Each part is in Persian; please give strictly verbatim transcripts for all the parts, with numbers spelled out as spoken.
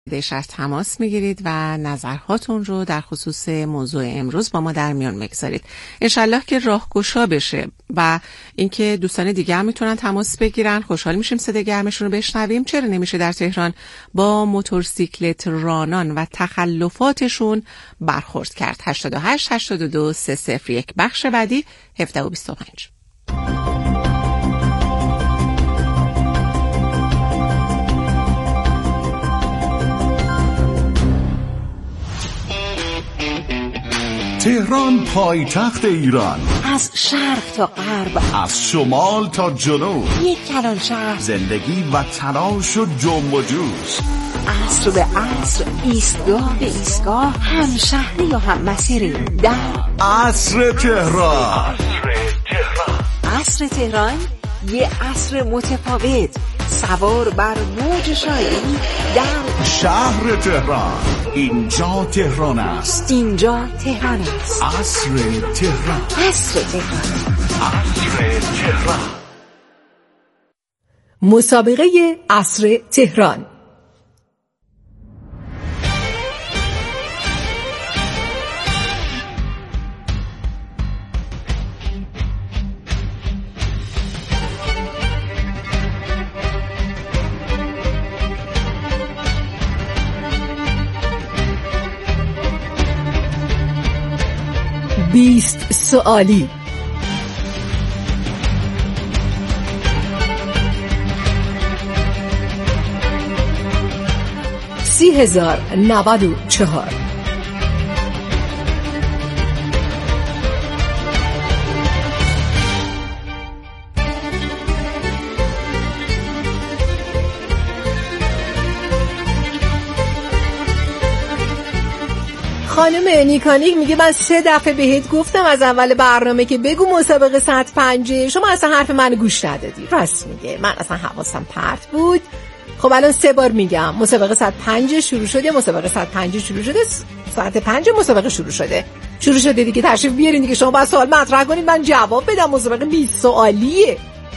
از تماس میگیرید و نظرهاتون رو در خصوص موضوع امروز با ما در میان بگذارید. انشالله که راهگشا بشه و اینکه دوستان دیگه هم میتونن تماس بگیرن. خوشحال میشیم صدای گرمشون رو بشنویم. چرا نمیشه در تهران با موتورسیکلت رانان و تخلفاتشون برخورد کرد؟ هشتاد و هشت هشتاد و دو سه صفر یک. بخش بعدی هفده و بیست و پنج. تهران پایتخت ایران، از شرق تا غرب، از شمال تا جنوب، یک کلان شهر، زندگی و تلاش و جنب و جوش، عصر به عصر، ایستگاه به ایستگاه، هم شهری و هم مسیری در عصر تهران. عصر تهران، یه عصر متفاوت، سوار بر موج شاعری در شهر تهران. اینجا تهران است، اینجا تهران است. عصر تهران، عصر تهران، عصر تهران. مسابقه عصر تهران. بیست سوالی. سی هزار نود و چهار. خانم نیکانیک میگه من سه دفعه بهت گفتم از اول برنامه که بگو مسابقه صد پنج، شما اصلا حرف منو گوش ندادی. راست میگه، من اصلا حواسم پرت بود. خب الان سه بار میگم مسابقه صد پنج شروع شده، مسابقه صد پنج شروع شده، ساعت پنج مسابقه شروع شده شروع شده دیگه. تشریف بیارین دیگه، شما باید سوال مطرح کنید من جواب بدم. مسابقه بیست سوالیه.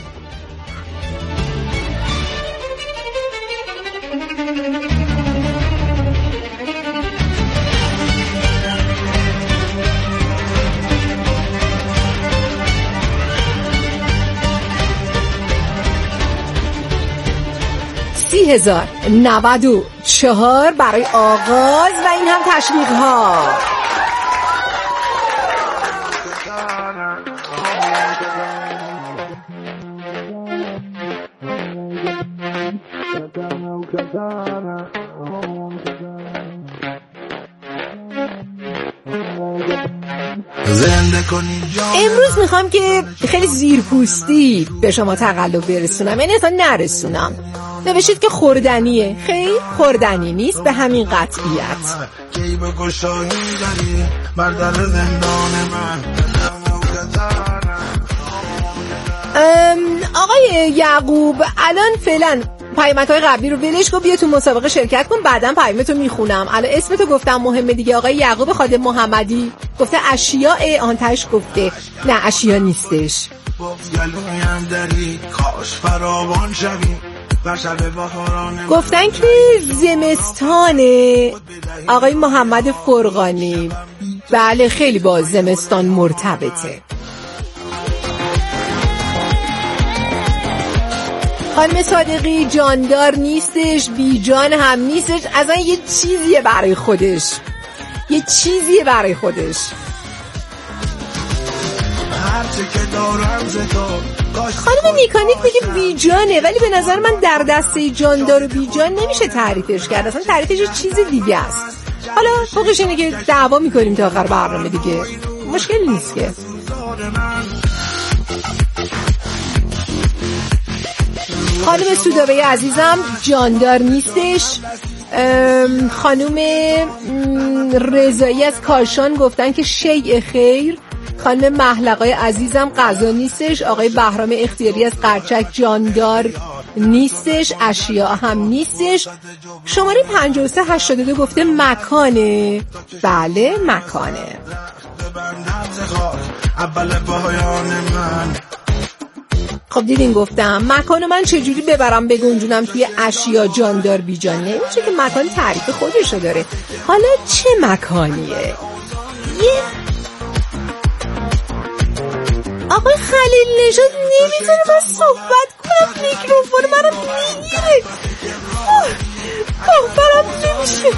سی هزار نود و چهار برای آغاز و این هم تشویق ها. امروز میخوام که خیلی زیرپوستی به شما تقلب برسونم، یعنی اصلا نرسونم. نوشید که خوردنیه، خیلی خوردنی نیست به همین قطعیت. آقای یعقوب الان فعلا پیامک‌های قبلی رو ولش کن، بیا تو مسابقه شرکت کن، بعداً پیامتو میخونم. الان اسمتو گفتم مهمه دیگه. آقای یعقوب خادم محمدی گفته اشیاء، آنتش گفته نه اشیاء نیستش. گفتن که زمستانه. آقای محمد فرقانی بله خیلی با زمستان مرتبطه. خانم صادقی جاندار نیستش، بی جان هم نیستش، اصلا یه چیزیه برای خودش، یه چیزیه برای خودش. خانم نیکانیک میگه بی جانه، ولی به نظر من در دسته جاندار و بی جان نمیشه تعریفش کرد، اصلا تعریفش یه چیز دیگه است. حالا فوقش اینه که دعوا میکنیم تا آخر برنامه دیگه، مشکل نیست که. خانم سودابه عزیزم جاندار نیستش. خانم رضایی از کاشان گفتن که شیء خیر. خانم محلقای عزیزم غذا نیستش. آقای بهرام اختیاری از قرچک جاندار نیستش، اشیاء هم نیستش. شماره پنجاه و سه هشتاد و دو گفته مکانه. بله مکانه. خب دیدین گفتم مکانو من چجوری ببرم بگنجونم توی اشیا جاندار بیجان؟ نمیشه که مکان تعریف خودشو داره. حالا چه مکانیه؟ یه آقای خلیل نژاد نمیذاره من صحبت کنم، میکروفون منو میگیره، باورم نمیشه.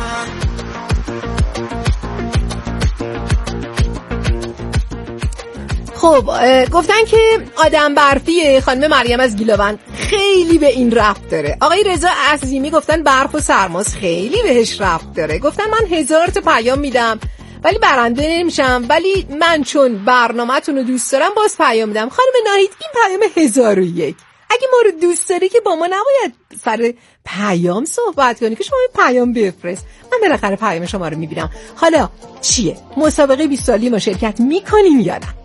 خب گفتن که آدم برفیه خانم مریم از گیلاوند، خیلی به این ربط داره. آقای رضا عظیمی گفتن برف و سرماس خیلی بهش ربط داره. گفتن من هزار تا پیام میدم ولی برنده نمیشم، ولی من چون برنامه‌تون رو دوست دارم باز پیام میدم. خانم ناهید این پیام هزار و یک، اگه ما رو دوست داری که با ما نباید سر پیام صحبت کنی که شما پیام بفرست، من بالاخره پیام شما رو میبینم. حالا چیه؟ مسابقه بیست سالی ما شرکت میکنیم یا نه؟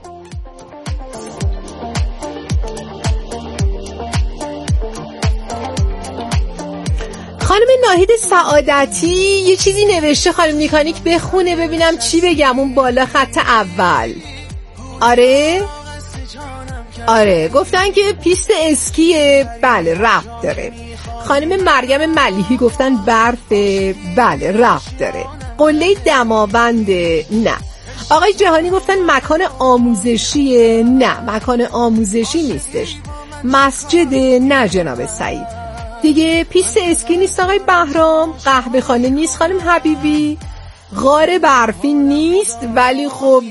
خانم ناهید سعادتی یه چیزی نوشته، خانم میکانیک بخونه ببینم چی بگم. اون بالا خط اول. آره آره گفتن که پیست اسکیه، بله ربط داره. خانم مریم ملیحی گفتن برفه، بله ربط داره. قله دماونده، نه. آقای جهانی گفتن مکان آموزشیه، نه مکان آموزشی نیستش. مسجد، نه جناب سعید. دیگه پیست اسکی نیست آقای بهرام. قهوه خانه نیست خانم حبیبی. غار برفی نیست، ولی خب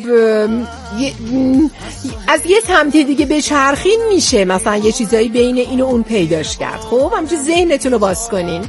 از یه سمت دیگه به چرخین میشه مثلا یه چیزایی بین این و اون پیداش کرد. خب همچه ذهنتون رو باز کنین.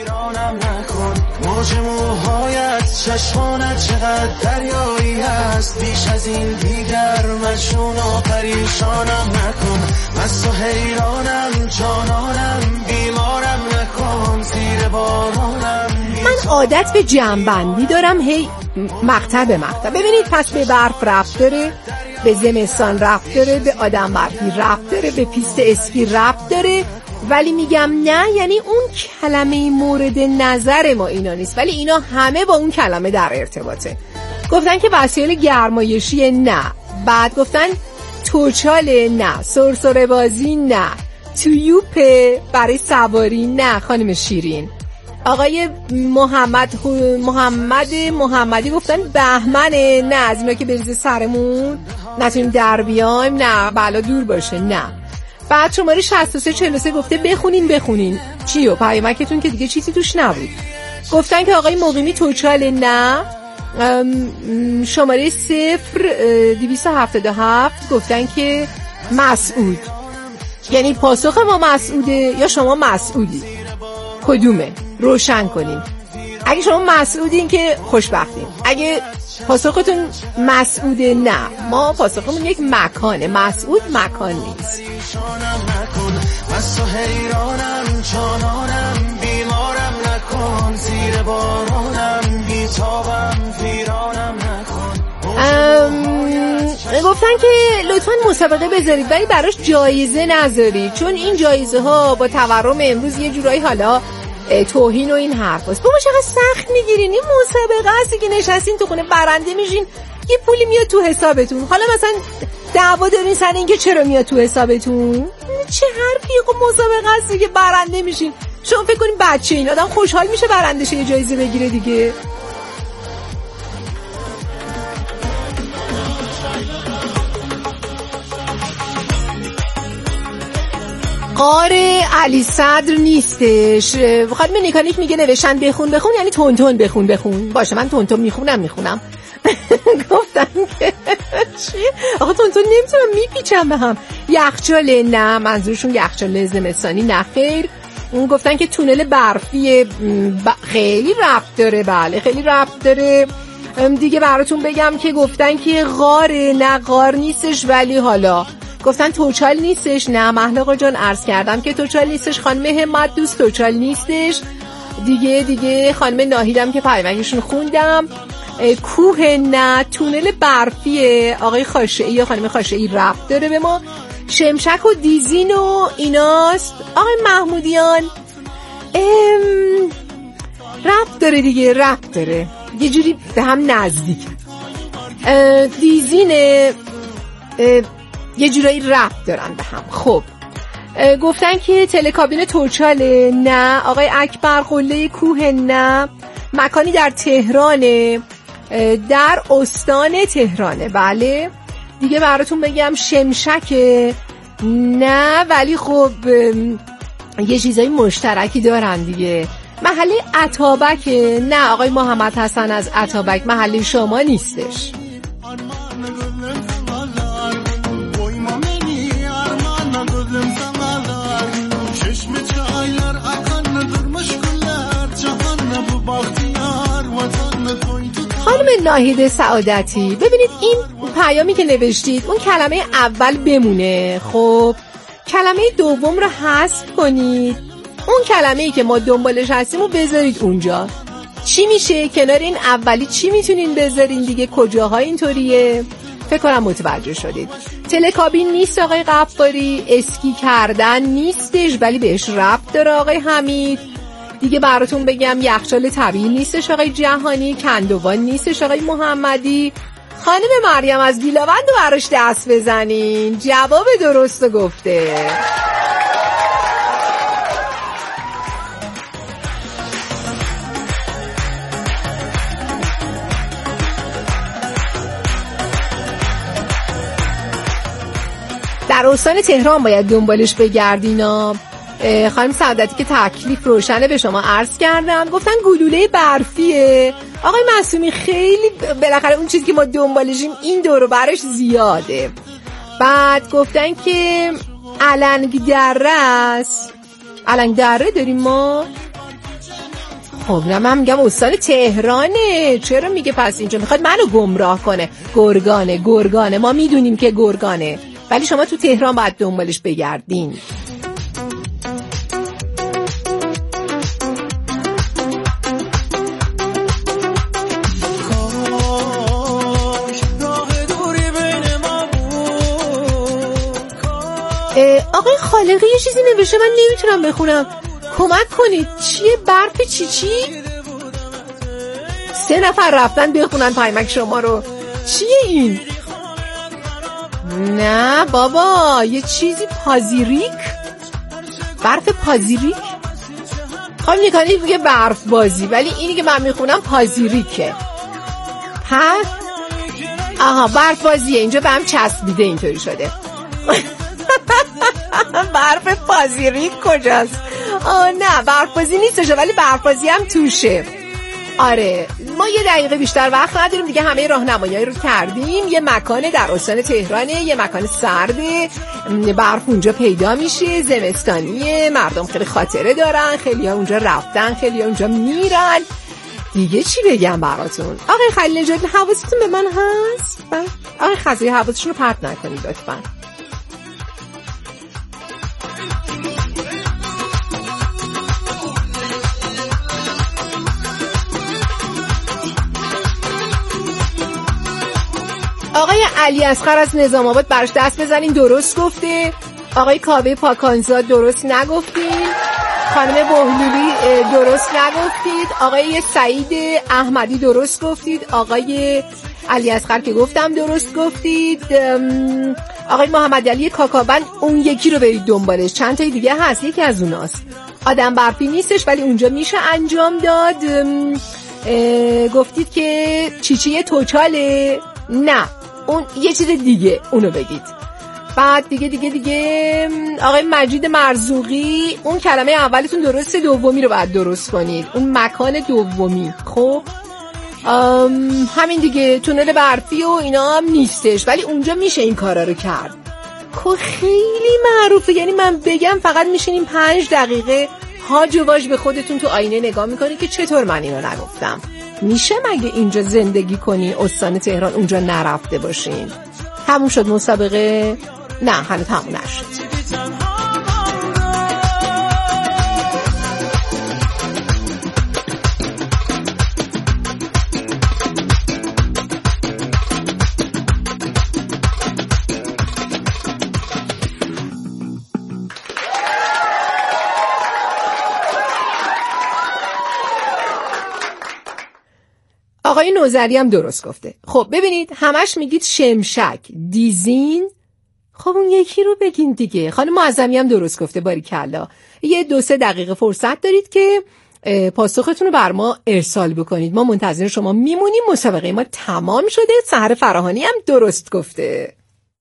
موج موهایت چشمانت چقدر دریایی هست، بیش از این دیگر مجنون و پریشانم نکن، مست و حیرانم جانانم بیمارم نکن، زیر بارانم. من عادت به جمع‌بندی دارم، هی مقطع به مقطع. ببینید پس به برف ربط داره، به زمستان ربط داره، به آدم برفی ربط داره، به پیست اسکی ربط داره، ولی میگم نه، یعنی اون کلمه مورد نظر ما اینا نیست، ولی اینا همه با اون کلمه در ارتباطه. گفتن که وسایل گرمایشی، نه. بعد گفتن توچاله، نه. سرسره بازی، نه. تویوپه برای سواری، نه خانم شیرین. آقای محمد محمد محمدی گفتن بهمنه، نه. از اینا که بریزه سرمون نتونیم در بیایم، نه. بالا دور باشه، نه. بعد شماره شصت و سه چهل و سه گفته بخونین بخونین چیو؟ پیامکتون که دیگه چیزی توش نبود. گفتن که آقای مقیمی توچاله، نه. شماره صفر دویست و هفتاد و هفت گفتن که مسعود. یعنی پاسخ ما مسعوده یا شما مسعودی؟ کدومه؟ روشن کنین. اگه شما مسعودین که خوشبختین، اگه پاسختون مسعوده نه، ما پاسخمون یک مکانه. مسعود مکان نیست. گفتن که لطفاً مسابقه بذارید ولی براش جایزه نذارید، چون این جایزه ها با تورم امروز یه جورایی حالا توهین و این حرف هست. بابا چقدر سخت میگیرین، این مسابقه هستی که نشستین تو خونه برنده میشین، یه پولی میاد تو حسابتون. حالا مثلا دعوا دارین سر این که چرا میاد تو حسابتون، چه حرفی؟ خب مسابقه هستی که برنده میشین. شما فکر کنین بچه این آدم خوشحال میشه برنده شه یه جایزه بگیره دیگه. غار علی صدر نیستش. خانم مکانیک میگه نوشتن بخون بخون یعنی تون تون بخون بخون. باشه من تون تون میخونم میخونم. گفتن که چی؟ آقا تون تون نمیتونم میپیچم به هم. یخچال، نه. منظورشون یخچال زمستانی، نه خیر. اون گفتن که تونل برفی، ب... خیلی ربط داره. بله خیلی ربط داره. دیگه براتون بگم که گفتن که غاره، نه غار نیستش، ولی حالا گفتن توچال نیستش، نه. محلقا جان عرض کردم که توچال نیستش. خانم همت دوست توچال نیستش. دیگه دیگه خانم ناهیدم که پیامکشون خوندم. کوه، نه. تونل برفیه. آقای خاشعی یا خانم خاشعی ربط داره به ما. شمشک و دیزین و ایناست. آقای محمودیان ام... ربط داره دیگه، ربط داره، یه جوری به هم نزدیک. دیزینه یه جورایی ربط دارن به هم. خب گفتن که تلکابین توچاله، نه. آقای اکبر قله کوه، نه. مکانی در تهرانه، در استان تهرانه، بله. دیگه براتون بگم شمشکه، نه. ولی خب یه چیزای مشترکی دارن دیگه. محله عطابکه، نه. آقای محمد حسن از عطابک محله شما نیستش. خانم ناهید سعادتی، ببینید این پیامی که نوشتید اون کلمه اول بمونه، خب کلمه دوم رو حذف کنید، اون کلمه‌ای که ما دنبالش هستیم رو بذارید اونجا. چی میشه کنار این اولی؟ چی میتونین بذارین دیگه؟ کجاها اینطوریه؟ فکر کنم متوجه شدید. تلکابین نیست آقای غفاری، اسکی کردن نیستش ولی بهش ربط داره آقای حمید. دیگه براتون بگم یخچال طبیعی نیستش آقای جهانی، کندوان نیستش آقای محمدی. خانم مریم از گیلاوند رو براش دست بزنین، جواب درست گفته. در استان تهران باید دنبالش بگردینا. خانم سعادتی که تکلیف روشنه به شما عرض کردم، گفتن گلوله برفیه. آقای معصومی خیلی بالاخره اون چیزی که ما دنبالشیم این دور و برش زیاده. بعد گفتن که علنگ دره است. علنگ دره داریم ما؟ خب نه، من میگم استان تهرانه. چرا میگه پس اینجا میخواد منو گمراه کنه؟ گرگانه گرگانه ما میدونیم که گرگانه، ولی شما تو تهران باید دنبالش بگردین. آقای خالقی یه چیزی نوشته من نمیتونم بخونم، کمک کنید. چیه؟ برف چی چی؟ سه نفر رفتن بخونن پیامک شما رو. چیه این؟ نه بابا، یه چیزی پازیریک، برف پازیریک. خب نکنی بگه برف بازی، ولی اینی که من میخونم پازیریکه. پس آها برف بازیه، اینجا به هم چسبیده اینطوری شده. برف پازیریک کجاست؟ آه نه برفبازی نیستشه ولی برفبازی هم توشه. آره ما یه دقیقه بیشتر وقت نداریم دیگه، همه راهنمایی رو کردیم. یه مکان در استان تهرانه، یه مکان سرده، برف اونجا پیدا میشه، زمستانیه، مردم خیلی خاطره دارن، خیلی ها اونجا رفتن، خیلی ها اونجا میرن. دیگه چی بگم براتون؟ آقای خلیل نژاد حواستون به من هست؟ آقای خزایی حواستون رو پرت نکنید لطفاً. آقای علی اصغر از نظام آباد براش دست بزنین، درست گفته. آقای کاوه پاکانزاد درست نگفتین. خانم بهلولی درست نگفتید. آقای سعید احمدی درست گفتید. آقای علی اصغر که گفتم درست گفتید. آقای محمد علی کاکابند اون یکی رو برید دنبالش، چند تای دیگه هست، یکی از اوناست. آدم برفی نیستش ولی اونجا میشه انجام داد. گفتید که چیچی توچاله، نه اون یه چیز دیگه، اونو بگید. بعد دیگه دیگه دیگه آقای مجید مرزوقی اون کلمه اولتون درسته، دومی رو باید درست کنید، اون مکان دومی. خب همین دیگه، تونل برفی و اینا هم نیستش ولی اونجا میشه این کارا رو کرد. خیلی معروفه، یعنی من بگم فقط میشینیم پنج دقیقه هاج و واج به خودتون تو آینه نگاه میکنی که چطور من اینو نگفتم. میشه مگه اینجا زندگی کنی استان تهران اونجا نرفته باشین؟ تموم شد مسابقه؟ نه هنوز تموم نشد. آقای نوذری هم درست گفته. خب ببینید همش میگید شمشک، دیزین، خب اون یکی رو بگین دیگه. خانم معظمی هم درست گفته، باریکلا. یه دو سه دقیقه فرصت دارید که پاسختون رو بر ما ارسال بکنید. ما منتظر شما میمونیم. مسابقه ما تمام شده. سحر فراهانی هم درست گفته.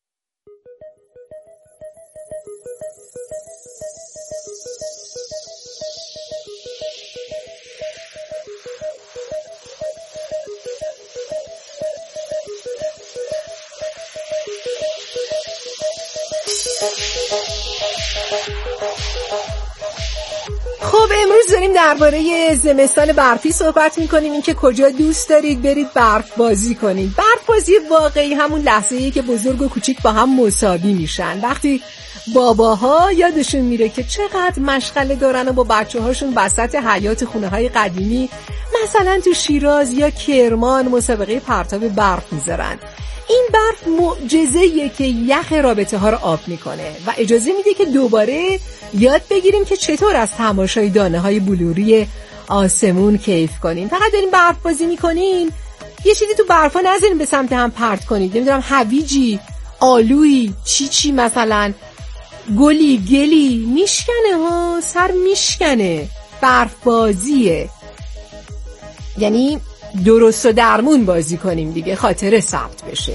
خب امروز داریم درباره زمستان برفی صحبت میکنیم، این که کجا دوست دارید برید برف بازی کنید. برف بازی واقعی همون لحظه‌ایه که بزرگ و کوچیک با هم مساوی میشن، وقتی باباها یادشون میره که چقدر مشغله دارن و با بچه هاشون وسط حیاط خونه های قدیمی مثلا تو شیراز یا کرمان مسابقه پرتاب برف میذارن. این برف معجزه‌ایه که یخ رابطه ها رو آب میکنه و اجازه میده که دوباره یاد بگیریم که چطور از تماشای دانه های بلوری آسمون کیف کنیم. فقط داریم برف بازی میکنین، یه چیزی تو برفا نذارین به سمت هم پرت کنید. نمیدونم هویجی، آلویی، چی چی مثلا، گلی، گلی میشکنه ها، سر میشکنه. برف بازیه، یعنی درست و درمون بازی کنیم دیگه، خاطره ثبت بشه.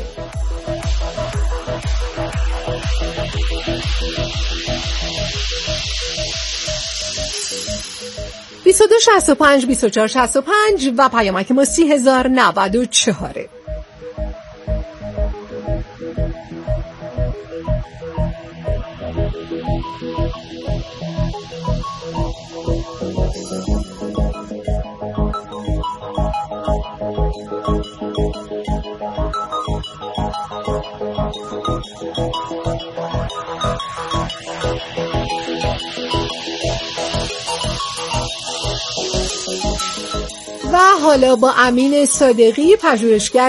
بیست و دو شصت و پنج بیست و چهار شصت و پنج و پیامک ما سی هزار نود و چهاره. و حالا با امین صادقی پژوهشگر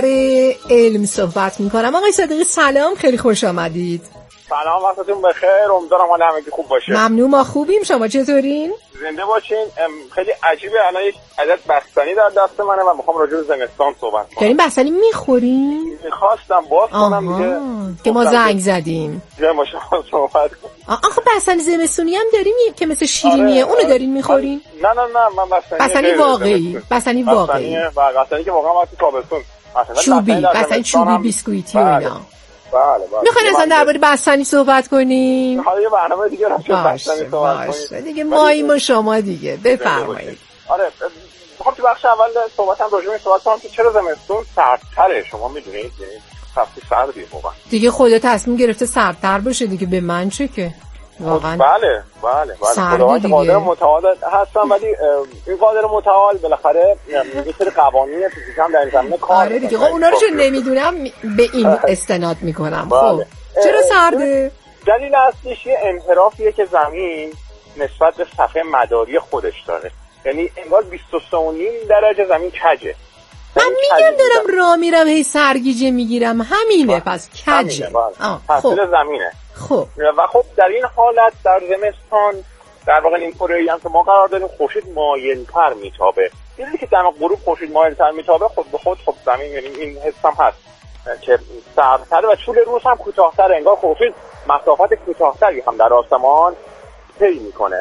علم صحبت میکنم. آقای صادقی سلام، خیلی خوش آمدید. سلام، وقتتون بخیر. امیدوارم حال همگی خوب باشه. ممنون، ما خوبیم. شما چطورین؟ زنده باشین. خیلی عجیبه، الان یک عدد بستنی در دست منه و میخوام راجع به زمستان صحبت کنم. دارین بستنی میخورین؟ میخواستم باز کنم دیگه که ما زنگ زدیم. دیگه ما شما صحبت کنم. آخه بستنی زمستونی هم داریم که مثل شیرینیه. آره، اونو دارین میخورین؟ نه نه نه، من بستنی بستنی واقعی. بستنی واقعی. بستنی که واقعا وقتی تابستون چوبی، بستنی چوبی بیسکویتی و اینا. بله بله. میخواین اصلا درباره بستنی صحبت کنیم؟ حالا یه برنامه دیگه راجع به بستنی صحبت کنیم دیگه. ماییم و شما دیگه بفرمایید. آره، میخوام تو بخش اول صحبتم راجع به صحبت کنم که چرا زمستون سردتره. شما میدونید یعنی خیلی سردیه واقعا. دیگه خدا تصمیم گرفته سردتر باشه دیگه، به من چه که واقعا. بله بله بله. خداوند قادر متعال هستم، ولی این قادر متعال بالاخره یه سری قوانین فیزیک هم در این زمینه کار آره دیگه. خب اونا رو چون نمیدونم به این استناد میکنم. خب چرا سرده؟ دلیل اصلیش یه انحرافیه که زمین نسبت به صفحه مداری خودش داره. یعنی انگار بیست و سه و نیم درجه زمین کجه. من میگم دارم راه میرم هی سرگیجه میگیرم، همینه. پس کجه تحصیل زمینه. خب و خب در این حالت در زمستان در واقع این کره هم که ما قرار داریم خورشید مایل‌تر میتابه. دیدی که دم غروب خورشید مایل‌تر میتابه، خود به خود خب زمین یعنی این حس هم هست که سردتر و طول روز هم کوتاه‌تر، انگار خورشید مسافت کوتاه‌تری هم در آسمان طی میکنه.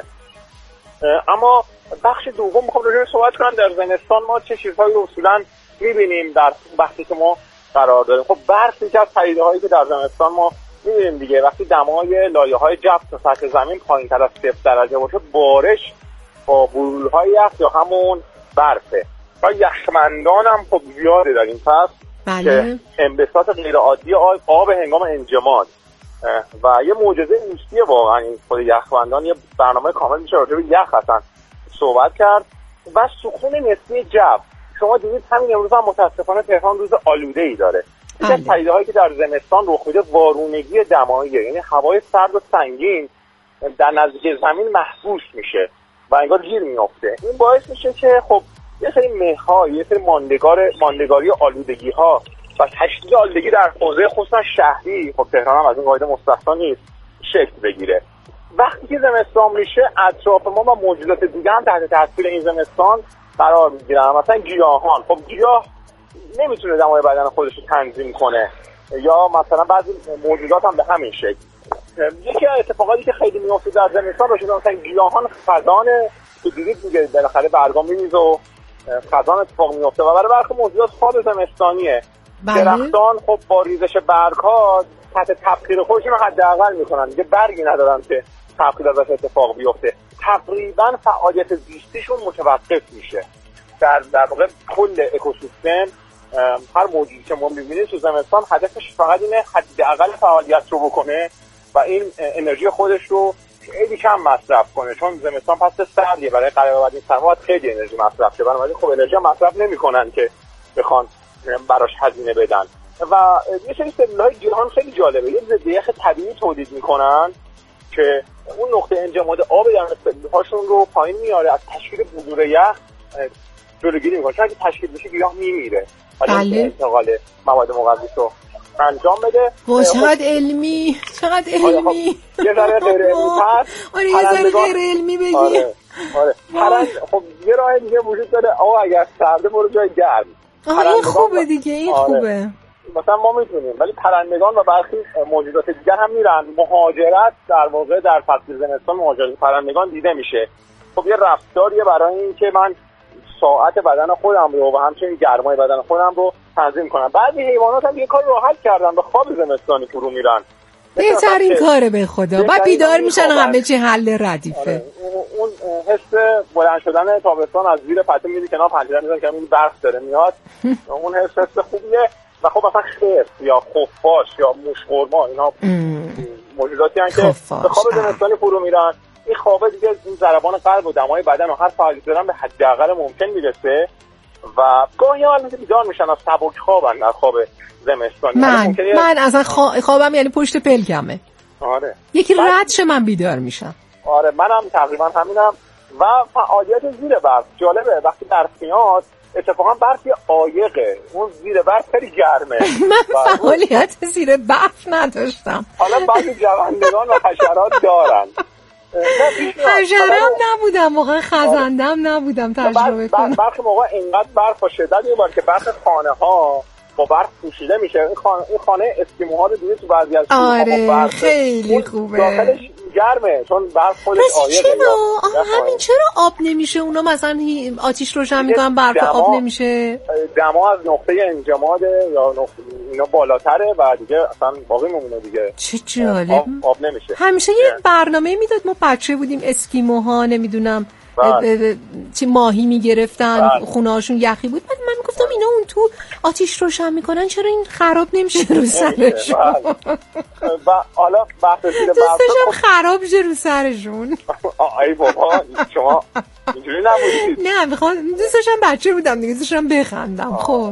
اما بخش دوم میخوام راجع به صحبت کنم در زمستان ما چه چیزهایی اصولاً میبینیم در وقتی که ما قرار داریم. خب برف یکی از پدیده‌هایی که در زمستان ما می‌بینیم دیگه. وقتی دمای لایه‌های جو تا سطح زمین پایین‌تر از صفر درجه باشه، بارش با بلورهای یخ یا همون برفه. و یخمندان هم خب زیاده در این فصل. بله. که انبساط غیرعادی آب هنگام انجماد و یه معجزه نیستی واقعا این خود یخمندان. یه برنامه کامل میشه راجع به یخ اصلا صحبت کرد. و سکون نسبی جو. شما دیدید همین امروز هم متاسفانه تهران روز آلوده‌ای داره. یکی از پدیده‌هایی که در زمستان رخ میده وارونگی دماییه، یعنی هوای سرد و سنگین در نزدیک زمین محبوس میشه و انگار گیر میافته. این باعث میشه که خب یه سری مه‌ها، یه سری ماندگار ماندگاری آلودگی‌ها و تشدید آلودگی در حوزه خصوصا شهری، خب تهران هم از این قاعده مستثنا نیست، شکل بگیره. وقتی که زمستان میشه اطراف ما و موجودات دیگه هم تحت تاثیر این زمستان قرار میگیرن. مثلا گیاهان، خب گیاه نمیتونه دمای بدن خودش رو تنظیم کنه، یا مثلا بعضی موجودات هم به همین شکل. یکی از اتفاقاتی که خیلی میفته در زمستان باشه مثلا گیاهان خزان که دیدید دیگه بالاخره برگام میریزه و خزان اتفاق میفته و برای برخی موجودات خواب زمستانیه. درختان خب با ریزش برگ‌ها تحت تبخیر خودشون رو حداقل میکنن، دیگه برگی ندارن که تبخیر ازش اتفاق بیفته. تقریبا فعالیت زیستیشون متوقف میشه. در در واقع کل اکوسیستم هر موجودی که ما می‌بینیم تو زمستان هدفش فقط اینه حداقل فعالیت رو بکنه و این انرژی خودش رو خیلی کم مصرف کنه، چون زمستان فصل سردیه، برای قرار بعد این سرمایه خیلی انرژی مصرف شه، بنابراین خب انرژی مصرف نمی‌کنن که بخوان براش هزینه بدن. و یه سری سلول‌های گیاهان خیلی جالبه، یه ضد یخ طبیعی تولید می‌کنن که اون نقطه انجماد آب در سلول‌هاشون رو پایین میاره، از تشکیل بذور یخ جلوگیری می‌کنه، چون اگه تشکیل بشه گیاه میمیره. بله. انتقال مواد مغذی رو انجام بده. وای چقدر علمی، چقدر علمی. یه ذره غیر علمی هست. آره یه ذره غیر علمی بگی. آره. آره. پرند خب یه راه دیگه وجود داره، آقا اگر سرده برو جای گرم. آها این خوبه دیگه، این آره. خوبه. مثلا ما میتونیم، ولی پرندگان و برخی موجودات دیگر هم میرن. مهاجرت در واقع در فصل زمستان مهاجرت پرندگان دیده میشه. خب یه رفتاریه برای این که من ساعت بدن خودم رو و همچنین گرمای بدن خودم رو تنظیم کنم. بعضی حیوانات هم یه کار راحت کردن، به خواب زمستانی فرو میرن. بهترین کاره به خدا. بعد بیدار میشن همه چی حل ردیفه. آره. اون حس بلند شدن تابستان از زیر پته میری کنار پنجره میذارن که این برف داره میاد. اون حس حس خوبیه. و خب مثلا خرس یا خفاش یا موش‌خرما اینا موجوداتی هستن که به خواب زمستانی فرو میرن. این خوابه دیگه این ضربان قلب و دمای بدن و هر فعالیتی دارن به حداقل ممکن میرسه و گاهی البته بیدار میشن از سبک خوابن در خواب زمستانی. من من اصلا خوابم یعنی پشت پلکمه. آره یکی رد شه من بیدار میشم. آره منم تقریبا همینم. و فعالیت زیر برف جالبه، وقتی برف میاد اتفاقا برف یه عایقه، اون زیر برف خیلی گرمه. من فعالیت زیر برف نداشتم. حالا بعضی جوندگان و حشرات دارن. حشرم نبودم واقعا، خزندم نبودم تجربه کنم. برخی موقع اینقدر برف و شدت میباره که برخی خانه ها با برف پوشیده میشه. این خانه این خانه اسکیموها رو دیدید تو بعضی از آره خیلی خوبه، داخلش گرمه چون برف خودش عایقه. چرا همین چرا آب نمیشه اونا؟ مثلا آتیش روشن میکنن برف آب نمیشه؟ دما از نقطه انجماد یا نقطه اینا بالاتره و دیگه اصلا باقی میمونه دیگه. چه جالب. آب, آب نمیشه. همیشه یه برنامه میداد، ما بچه بودیم اسکیموها نمیدونم چه ماهی میگرفتن، خونه هاشون یخی بود، بعد من میگفتم اینا اون تو آتیش روشن میکنن چرا این خراب نمیشه رو سرشون؟ و حالا بحث زیر برف دوستشم خراب شه رو سرشون. ای بابا شما اینجوری نبودید. نه میخوام دوستشم بچه بودم دیگه، دوستشم بخندم. خب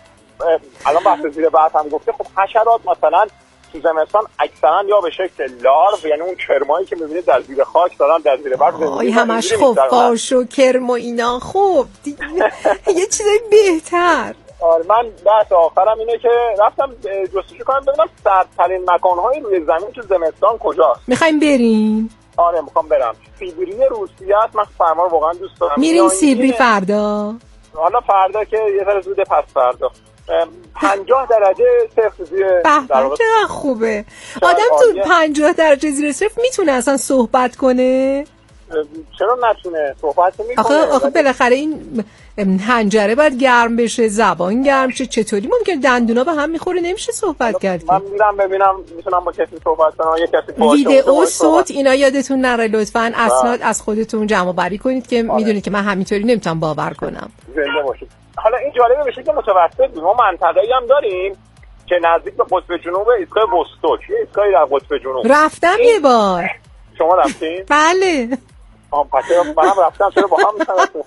الان بحث زیر برف هم گفته. خب حشرات مثلا تو زمستان اکثرا یا به شکل لارو، یعنی اون کرمایی که می‌بینید در زیر خاک دارن در زیر برف زندگی همش خفاش و کرم و اینا. خب دیگه یه چیزای بهتر. آره من بحث آخرم اینه که رفتم جستجو کنم ببینم سردترین مکان‌های روی زمین تو زمستان کجاست. می‌خوایم بریم؟ آره می‌خوام برم. سیبری روسیه است. من فرما رو واقعا دوست دارم. میریم سیبری فردا؟ حالا فردا که یه ذره زوده، پس فردا. پنجاه درجه صفر زیر در واقع خوبه. آدم تو پنجاه درجه زیر صفر میتونه اصلا صحبت کنه؟ چرا نتونه؟ صحبت میکنه. آخه آخه بالاخره این حنجره باید گرم بشه، زبان گرم شه، چطوری ممکنه دندونا به هم میخوره نمیشه صحبت کرد؟ من میرم ببینم میتونم با کسی صحبت کنم، یه کسی باشه. ویدئو، صوت اینا یادتون نره لطفاً. اسناد از خودتون جمع آوری کنید که میدونید که من همینطوری نمیتونم باور کنم. زنده باشید. حالا این جالبه بشه که متوسط بود. ما منطقه‌ای هم داریم که نزدیک به قطب جنوب، ایستگاه بستوک، یه ایستگاهی در قطب جنوب. رفتم یه بار. شما رفتین؟ بله. آم پس منم رفتم، چرا با هم میتونستم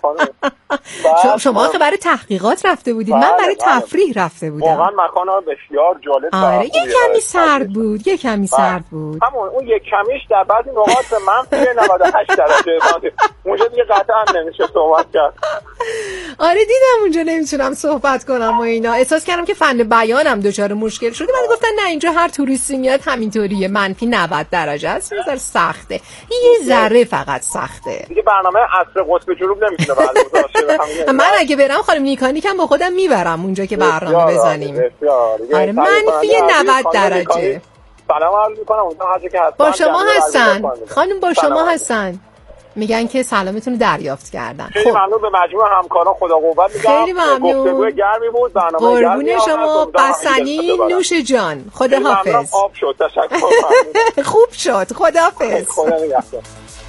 خانم. شما که برای تحقیقات رفته بودید، من برای تفریح رفته بودم. واقعا مکان بسیار جالب. آره یه کمی سرد بود، یه کمی سرد بود. همون اون یک کمیش در بعضی نقاط منفی نود و هشت درجه. اونجا دیگه قطعا نمیشه صحبت کرد. آره دیدم اونجا نمیتونم صحبت کنم و اینا. احساس کردم که فن بیانم دچار مشکل شده. من گفتن نه اینجا هر توریستی میاد همینطوریه، منفی نود درجه است، یه ذره سخته. یه ذره فقط سخته. دیگه برنامه عصر قطب جنوب نمیتونه بعد باشه. من اگه برم خانم نیکانیکم با خودم میبرم اونجا که برنامه بزنیم. آره منفی نود درجه. سلام عرض میکنم. اونجا هر جا که هستن با شما هستن خانم، با شما هستن، میگن که سلامتون رو دریافت کردن. خیلی خب ممنون به مجموع همکاران، خدا قوت میگم. خیلی ممنون، گفتگوی گرمی بود، برنامه گرمی. قربون شما، بسنی نوش جان. خدا حافظ. آب شد، تشکر. خوب شد، خدا حافظ. خدا نگهدار.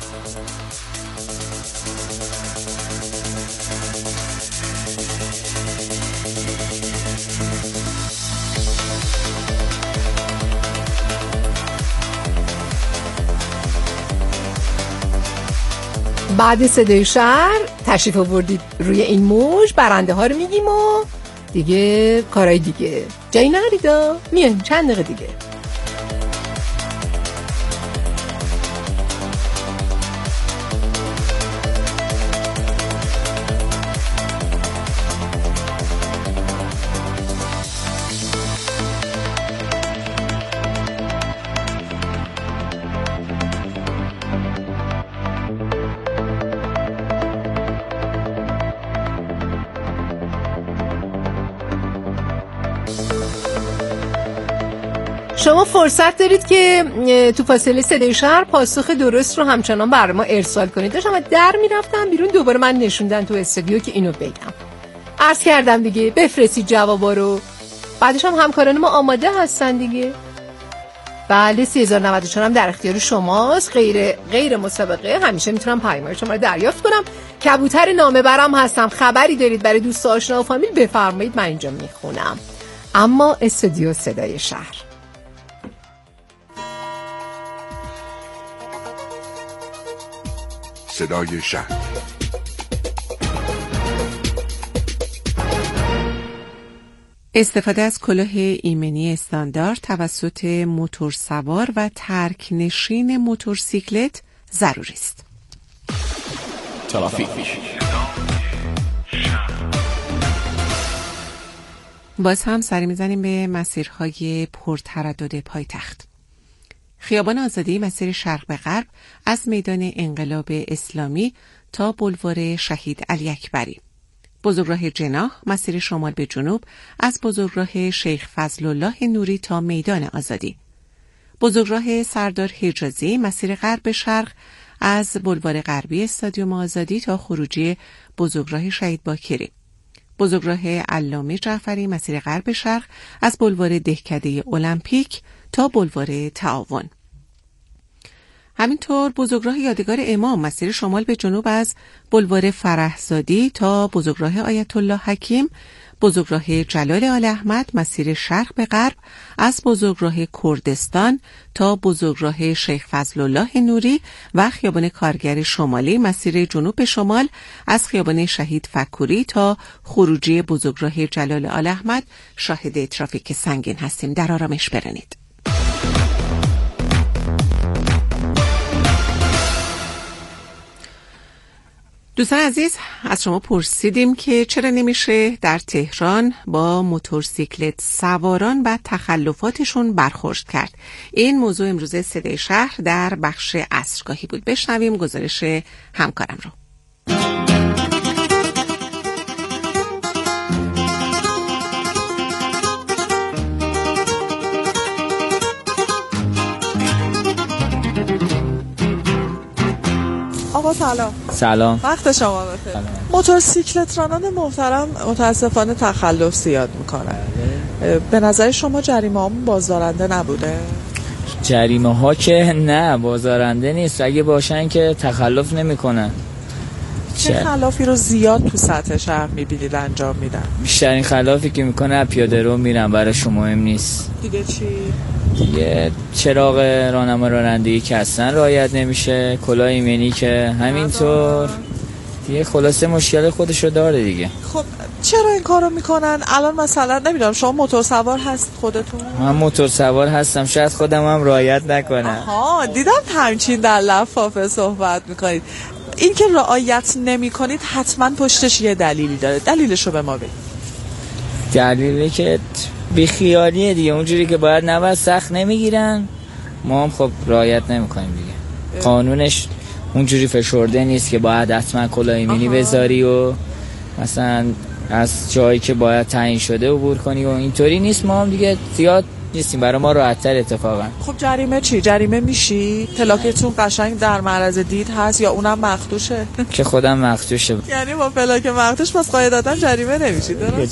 بعد صدای شهر تشریف آوردید روی این موج، برنده ها رو میگیم و دیگه کارهای دیگه جایی نریدا، میایم چند دقیقه دیگه. شما فرصت دارید که تو فاصله صدای شهر پاسخ درست رو همچنان برای ما ارسال کنید. داشتم در میرفتم بیرون، دوباره من نشوندن تو استودیو که اینو بگم. عرض کردم دیگه بفرستید جوابا رو، بعدش هم همکاران ما آماده هستن دیگه. بله سه هزار و نود و چهار هم در اختیار شماست، غیر غیر مسابقه، همیشه میتونم پیام‌های شما رو دریافت کنم. کبوتر نامه برام هستم، خبری دارید برای دوست آشنا و فامیل بفرمایید، من اینجا میخونم. اما استودیو صدای شهر. صدای شهر. استفاده از کلاه ایمنی استاندارد توسط موتورسوار و ترکنشین موتورسیکلت ضروری است. ترافیک. باز هم سری میزنیم به مسیرهای پرتردد پایتخت. خیابان آزادی مسیر شرق به غرب از میدان انقلاب اسلامی تا بلوار شهید علی اکبری. بزرگراه جناح مسیر شمال به جنوب از بزرگراه شیخ فضل الله نوری تا میدان آزادی. بزرگراه سردار حجازی مسیر غرب به شرق از بلوار غربی استادیوم آزادی تا خروجی بزرگراه شهید باکری. بزرگراه علامه جعفری مسیر غرب به شرق از بلوار دهکده المپیک تا بلوار تعاون. همینطور بزرگراه یادگار امام مسیر شمال به جنوب از بلوار فرحزادی تا بزرگراه آیت الله حکیم. بزرگراه جلال آل احمد مسیر شرق به غرب از بزرگراه کردستان تا بزرگراه شیخ فضل الله نوری و خیابان کارگر شمالی مسیر جنوب به شمال از خیابان شهید فکوری تا خروجی بزرگراه جلال آل احمد. شاهد ترافیک سنگین هستیم، در آرامش برانید. دوستان عزیز، از شما پرسیدیم که چرا نمیشه در تهران با موتورسیکلت سواران و تخلفاتشون برخورد کرد. این موضوع امروز صدای شهر در بخش عصرگاهی بود. بشنویم گزارش همکارم رو. آقا سلام. سلام. وقت شما بخیر. موتورسیکلت رانان محترم متاسفانه تخلف زیاد میکنن. به نظر شما جریمه همون بازدارنده نبوده؟ جریمه ها که نه بازدارنده نیست، اگه باشن که تخلف نمیکنن. چه خلافی رو زیاد تو سطح شهر میبینید انجام میدن؟ بیشترین خلافی که میکنه پیاده رو میرن، برای شما مهم نیست. دیگه چی؟ دیگه چراغ راهنما رانندگی که اصلا رعایت نمیشه، کلاه ایمنی که همینطور، دیگه خلاصه مشکل خودشو داره دیگه. خب چرا این کارو میکنن؟ الان مثلا نمیدونم شما موتور سوار هست خودتون؟ من موتور سوار هستم، شاید خودم هم رعایت نکنم. آها دیدم همچین در لفافه صحبت میکنید. این که رعایت نمی کنید حتما پشتش یه دلیلی داره. دلیلشو به ما بگید. دلیلی که بیخیالیه دیگه، اونجوری که باید نباید سخت نمیگیرن، ما هم خب رعایت نمیکنیم دیگه. قانونش اونجوری فشرده نیست که باید حتما کلاه ایمنی بذاری و مثلا از جایی که باید تعیین شده عبور کنی و اینطوری نیست. ما هم دیگه زیاد نیستیم، برای ما راحت‌تر اتفاقا. خب جریمه چی؟ جریمه میشی؟ پلاکتون قشنگ در معرض دید هست یا اونم مخدوشه؟ که خودم مخدوشه. یعنی با پلاک مخدوش پس قاعدتاً جریمه نمیشی درست؟